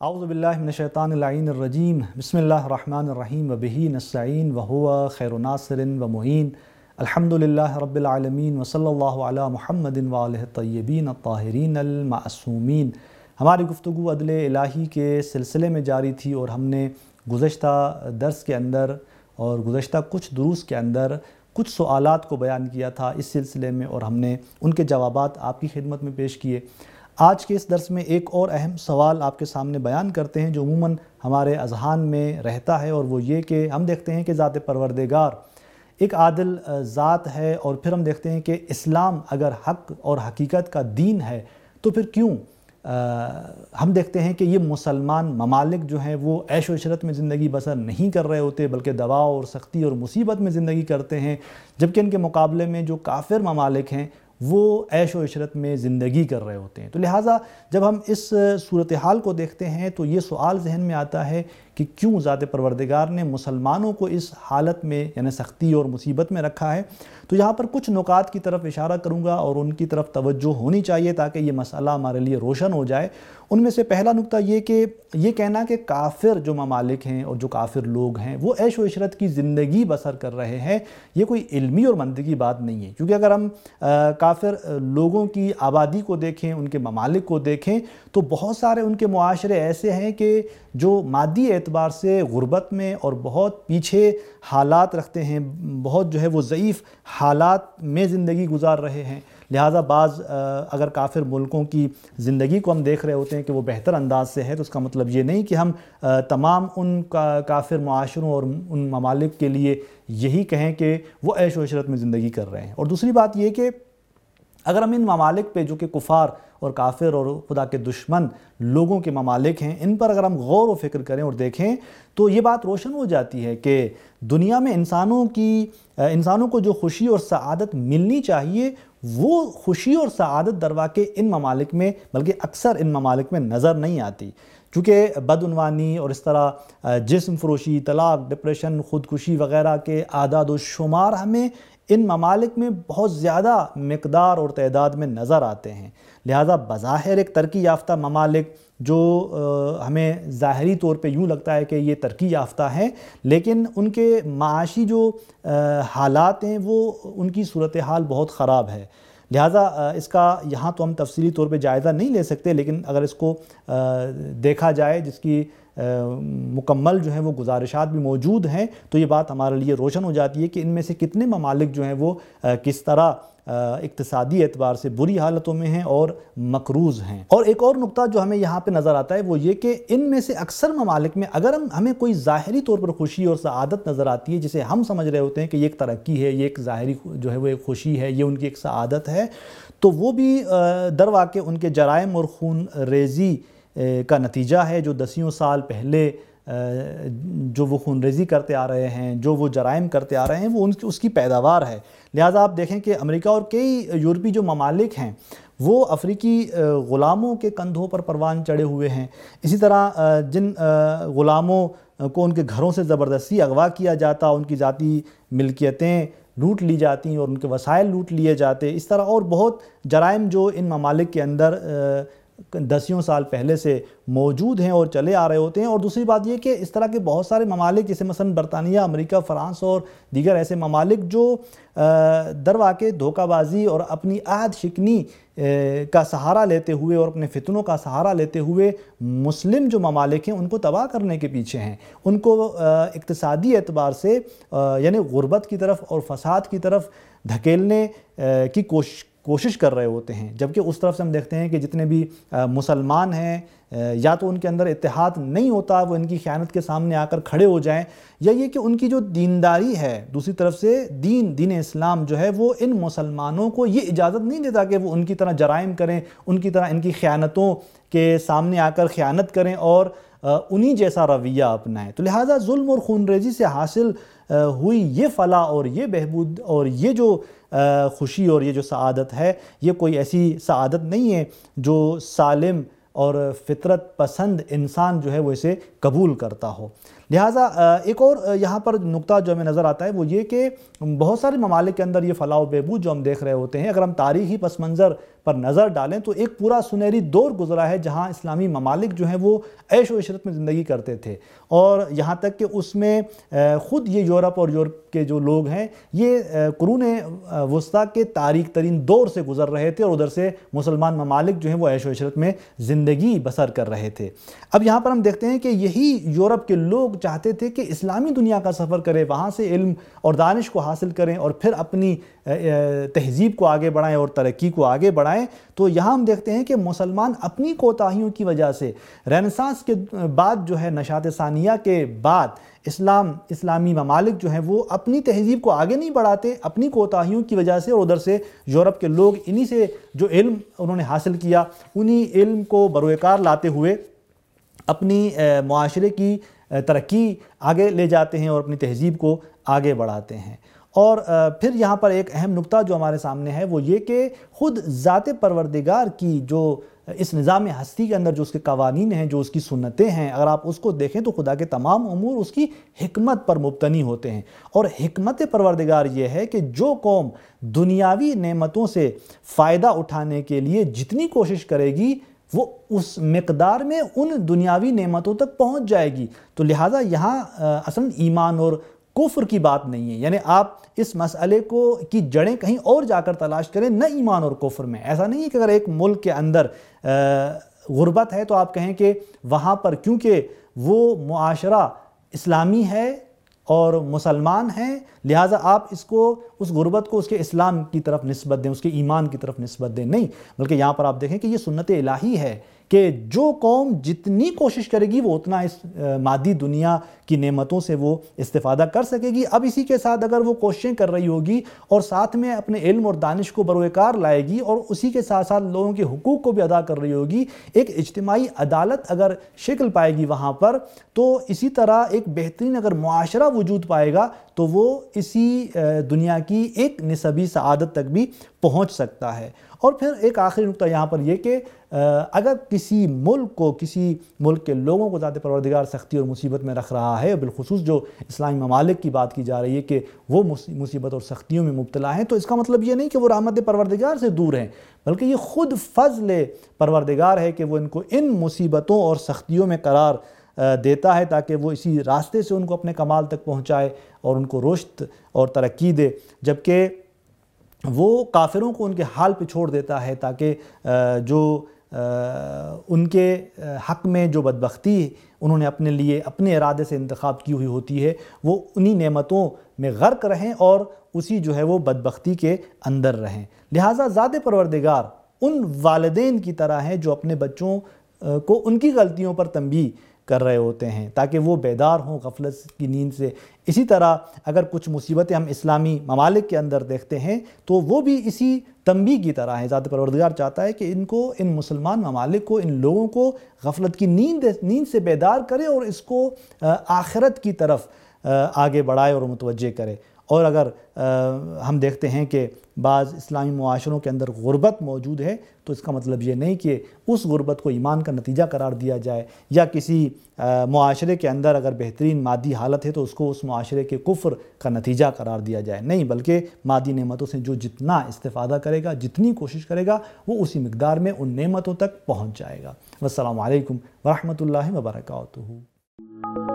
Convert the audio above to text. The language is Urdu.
اعوذ باللہ من الشیطان اللعین الرجیم بسم اللہ الرحمن الرحیم وبہ نستعین وہو خیر ناصر ومعین الحمدللہ رب العالمین وصلی اللہ علی محمد وآلہ الطیبین الطاہرین المعصومین۔ ہماری گفتگو عدل الہی کے سلسلے میں جاری تھی اور ہم نے گزشتہ درس کے اندر اور گزشتہ کچھ دروس کے اندر کچھ سوالات کو بیان کیا تھا اس سلسلے میں، اور ہم نے ان کے جوابات آپ کی خدمت میں پیش کیے۔ آج کے اس درس میں ایک اور اہم سوال آپ کے سامنے بیان کرتے ہیں جو عموماً ہمارے اذہان میں رہتا ہے، اور وہ یہ کہ ہم دیکھتے ہیں کہ ذات پروردگار ایک عادل ذات ہے، اور پھر ہم دیکھتے ہیں کہ اسلام اگر حق اور حقیقت کا دین ہے تو پھر کیوں ہم دیکھتے ہیں کہ یہ مسلمان ممالک جو ہیں وہ عیش و عشرت میں زندگی بسر نہیں کر رہے ہوتے، بلکہ دباؤ اور سختی اور مصیبت میں زندگی کرتے ہیں، جبکہ ان کے مقابلے میں جو کافر ممالک ہیں وہ عیش و عشرت میں زندگی کر رہے ہوتے ہیں۔ تو لہٰذا جب ہم اس صورتحال کو دیکھتے ہیں تو یہ سوال ذہن میں آتا ہے کہ کیوں ذات پروردگار نے مسلمانوں کو اس حالت میں یعنی سختی اور مصیبت میں رکھا ہے۔ تو یہاں پر کچھ نکات کی طرف اشارہ کروں گا اور ان کی طرف توجہ ہونی چاہیے تاکہ یہ مسئلہ ہمارے لیے روشن ہو جائے۔ ان میں سے پہلا نکتہ یہ کہ یہ کہنا کہ کافر جو ممالک ہیں اور جو کافر لوگ ہیں وہ عیش و عشرت کی زندگی بسر کر رہے ہیں، یہ کوئی علمی اور منطقی بات نہیں ہے، کیونکہ اگر ہم کافر لوگوں کی آبادی کو دیکھیں، ان کے ممالک کو دیکھیں تو بہت سارے ان کے معاشرے ایسے ہیں کہ جو مادی اعتبار سے غربت میں اور بہت پیچھے حالات رکھتے ہیں، بہت جو ہے وہ ضعیف حالات میں زندگی گزار رہے ہیں۔ لہٰذا بعض اگر کافر ملکوں کی زندگی کو ہم دیکھ رہے ہوتے ہیں کہ وہ بہتر انداز سے ہے، تو اس کا مطلب یہ نہیں کہ ہم تمام ان کافر معاشروں اور ان ممالک کے لیے یہی کہیں کہ وہ عیش و عشرت میں زندگی کر رہے ہیں۔ اور دوسری بات یہ کہ اگر ہم ان ممالک پہ جو کہ کفار اور کافر اور خدا کے دشمن لوگوں کے ممالک ہیں، ان پر اگر ہم غور و فکر کریں اور دیکھیں تو یہ بات روشن ہو جاتی ہے کہ دنیا میں انسانوں کو جو خوشی اور سعادت ملنی چاہیے وہ خوشی اور سعادت درواقع ان ممالک میں بلکہ اکثر ان ممالک میں نظر نہیں آتی، چونکہ بدعنوانی اور اس طرح جسم فروشی، طلاق، ڈپریشن، خودکشی وغیرہ کے اعداد و شمار ہمیں ان ممالک میں بہت زیادہ مقدار اور تعداد میں نظر آتے ہیں۔ لہٰذا بظاہر ایک ترقی یافتہ ممالک جو ہمیں ظاہری طور پہ یوں لگتا ہے کہ یہ ترقی یافتہ ہیں، لیکن ان کے معاشی جو حالات ہیں وہ ان کی صورتحال بہت خراب ہے۔ لہٰذا اس کا یہاں تو ہم تفصیلی طور پہ جائزہ نہیں لے سکتے، لیکن اگر اس کو دیکھا جائے جس کی مکمل جو ہیں وہ گزارشات بھی موجود ہیں تو یہ بات ہمارے لیے روشن ہو جاتی ہے کہ ان میں سے کتنے ممالک جو ہیں وہ کس طرح اقتصادی اعتبار سے بری حالتوں میں ہیں اور مقروض ہیں۔ اور ایک اور نقطہ جو ہمیں یہاں پہ نظر آتا ہے وہ یہ کہ ان میں سے اکثر ممالک میں اگر ہمیں کوئی ظاہری طور پر خوشی اور سعادت نظر آتی ہے جسے ہم سمجھ رہے ہوتے ہیں کہ یہ ایک ترقی ہے، یہ ایک ظاہری جو ہے وہ ایک خوشی ہے، یہ ان کی ایک سعادت ہے، تو وہ بھی در واقع ان کے جرائم اور خون ریزی کا نتیجہ ہے، جو دسیوں سال پہلے جو وہ خون ریزی کرتے آ رہے ہیں، جو وہ جرائم کرتے آ رہے ہیں، وہ اس کی پیداوار ہے۔ لہٰذا آپ دیکھیں کہ امریکہ اور کئی یورپی جو ممالک ہیں وہ افریقی غلاموں کے کندھوں پر پروان چڑھے ہوئے ہیں۔ اسی طرح جن غلاموں کو ان کے گھروں سے زبردستی اغوا کیا جاتا، ان کی ذاتی ملکیتیں لوٹ لی جاتی اور ان کے وسائل لوٹ لیے جاتے، اس طرح اور بہت جرائم جو ان ممالک کے اندر دسیوں سال پہلے سے موجود ہیں اور چلے آ رہے ہوتے ہیں۔ اور دوسری بات یہ کہ اس طرح کے بہت سارے ممالک جیسے مثلا برطانیہ، امریکہ، فرانس اور دیگر ایسے ممالک جو در واقع دھوکہ بازی اور اپنی عہد شکنی کا سہارا لیتے ہوئے اور اپنے فتنوں کا سہارا لیتے ہوئے مسلم جو ممالک ہیں ان کو تباہ کرنے کے پیچھے ہیں، ان کو اقتصادی اعتبار سے یعنی غربت کی طرف اور فساد کی طرف دھکیلنے کی کوشش کر رہے ہوتے ہیں، جبکہ اس طرف سے ہم دیکھتے ہیں کہ جتنے بھی مسلمان ہیں یا تو ان کے اندر اتحاد نہیں ہوتا، وہ ان کی خیانت کے سامنے آ کر کھڑے ہو جائیں، یا یہ کہ ان کی جو دینداری ہے دوسری طرف سے دین اسلام جو ہے وہ ان مسلمانوں کو یہ اجازت نہیں دیتا کہ وہ ان کی طرح جرائم کریں، ان کی طرح ان کی خیانتوں کے سامنے آ کر خیانت کریں اور انہی جیسا رویہ اپنائیں۔ تو لہٰذا ظلم اور خون ریزی سے حاصل ہوئی یہ فلاح اور یہ بہبود اور یہ جو خوشی اور یہ جو سعادت ہے، یہ کوئی ایسی سعادت نہیں ہے جو سالم اور فطرت پسند انسان جو ہے وہ اسے قبول کرتا ہو۔ لہٰذا ایک اور یہاں پر نقطہ جو ہمیں نظر آتا ہے وہ یہ کہ بہت سارے ممالک کے اندر یہ فلاح و بہبود جو ہم دیکھ رہے ہوتے ہیں، اگر ہم تاریخی پس منظر پر نظر ڈالیں تو ایک پورا سنہری دور گزرا ہے جہاں اسلامی ممالک جو ہیں وہ عیش و عشرت میں زندگی کرتے تھے، اور یہاں تک کہ اس میں خود یہ یورپ اور یورپ کے جو لوگ ہیں یہ قرون وسطیٰ کے تاریک ترین دور سے گزر رہے تھے، اور ادھر سے مسلمان ممالک جو ہیں وہ عیش و عشرت میں زندگی بسر کر رہے تھے۔ اب یہاں پر ہم دیکھتے ہیں کہ یہی یورپ کے لوگ چاہتے تھے کہ اسلامی دنیا کا سفر کرے، وہاں سے علم اور دانش کو حاصل کریں اور پھر اپنی تہذیب کو آگے بڑھائیں اور ترقی کو آگے بڑھائیں۔ تو یہاں ہم دیکھتے ہیں کہ مسلمان اپنی کوتاہیوں کی وجہ سے رینیسانس کے بعد جو ہے نشاط ثانیہ کے بعد اسلامی ممالک جو ہیں وہ اپنی تہذیب کو آگے نہیں بڑھاتے اپنی کوتاہیوں کی وجہ سے، اور ادھر سے یورپ کے لوگ انہی سے جو علم انہوں نے حاصل کیا انہی علم کو بروئے کار لاتے ہوئے اپنی معاشرے کی ترقی آگے لے جاتے ہیں اور اپنی تہذیب کو آگے بڑھاتے ہیں۔ اور پھر یہاں پر ایک اہم نقطہ جو ہمارے سامنے ہے وہ یہ کہ خود ذات پروردگار کی جو اس نظام ہستی کے اندر جو اس کے قوانین ہیں، جو اس کی سنتیں ہیں، اگر آپ اس کو دیکھیں تو خدا کے تمام امور اس کی حکمت پر مبتنی ہوتے ہیں، اور حکمت پروردگار یہ ہے کہ جو قوم دنیاوی نعمتوں سے فائدہ اٹھانے کے لیے جتنی کوشش کرے گی وہ اس مقدار میں ان دنیاوی نعمتوں تک پہنچ جائے گی۔ تو لہٰذا یہاں اصلاً ایمان اور کفر کی بات نہیں ہے، یعنی آپ اس مسئلے کی جڑیں کہیں اور جا کر تلاش کریں، نہ ایمان اور کفر میں۔ ایسا نہیں ہے کہ اگر ایک ملک کے اندر غربت ہے تو آپ کہیں کہ وہاں پر کیونکہ وہ معاشرہ اسلامی ہے اور مسلمان ہیں لہٰذا آپ اس غربت کو اس کے اسلام کی طرف نسبت دیں، اس کے ایمان کی طرف نسبت دیں، نہیں، بلکہ یہاں پر آپ دیکھیں کہ یہ سنت الہی ہے کہ جو قوم جتنی کوشش کرے گی وہ اتنا اس مادی دنیا کی نعمتوں سے وہ استفادہ کر سکے گی۔ اب اسی کے ساتھ اگر وہ کوششیں کر رہی ہوگی اور ساتھ میں اپنے علم اور دانش کو بروئے کار لائے گی اور اسی کے ساتھ ساتھ لوگوں کے حقوق کو بھی ادا کر رہی ہوگی، ایک اجتماعی عدالت اگر شکل پائے گی وہاں پر، تو اسی طرح ایک بہترین اگر معاشرہ وجود پائے گا تو وہ اسی دنیا کی ایک نسبی سعادت تک بھی پہنچ سکتا ہے۔ اور پھر ایک آخری نقطہ یہاں پر یہ کہ اگر کسی ملک کے لوگوں کو ذات پروردگار سختی اور مصیبت میں رکھ رہا ہے، بالخصوص جو اسلامی ممالک کی بات کی جا رہی ہے کہ وہ مصیبت اور سختیوں میں مبتلا ہیں، تو اس کا مطلب یہ نہیں کہ وہ رحمت پروردگار سے دور ہیں، بلکہ یہ خود فضل پروردگار ہے کہ وہ ان کو ان مصیبتوں اور سختیوں میں قرار دیتا ہے تاکہ وہ اسی راستے سے ان کو اپنے کمال تک پہنچائے اور ان کو رشد اور ترقی دے، جبکہ وہ کافروں کو ان کے حال پہ چھوڑ دیتا ہے تاکہ جو ان کے حق میں جو بدبختی انہوں نے اپنے لیے اپنے ارادے سے انتخاب کی ہوئی ہوتی ہے وہ انہی نعمتوں میں غرق رہیں اور اسی جو ہے وہ بدبختی کے اندر رہیں۔ لہٰذا ذات پروردگار ان والدین کی طرح ہیں جو اپنے بچوں کو ان کی غلطیوں پر تنبیہ کر رہے ہوتے ہیں تاکہ وہ بیدار ہوں غفلت کی نیند سے۔ اسی طرح اگر کچھ مصیبتیں ہم اسلامی ممالک کے اندر دیکھتے ہیں تو وہ بھی اسی تنبیہ کی طرح ہیں۔ ذات پروردگار چاہتا ہے کہ ان مسلمان ممالک کو، ان لوگوں کو غفلت کی نیند سے بیدار کرے اور اس کو آخرت کی طرف آگے بڑھائے اور متوجہ کرے۔ اور اگر ہم دیکھتے ہیں کہ بعض اسلامی معاشروں کے اندر غربت موجود ہے تو اس کا مطلب یہ نہیں کہ اس غربت کو ایمان کا نتیجہ قرار دیا جائے، یا کسی معاشرے کے اندر اگر بہترین مادی حالت ہے تو اس کو اس معاشرے کے کفر کا نتیجہ قرار دیا جائے، نہیں، بلکہ مادی نعمتوں سے جو جتنا استفادہ کرے گا، جتنی کوشش کرے گا، وہ اسی مقدار میں ان نعمتوں تک پہنچ جائے گا۔ والسلام علیکم ورحمۃ اللہ وبرکاتہ۔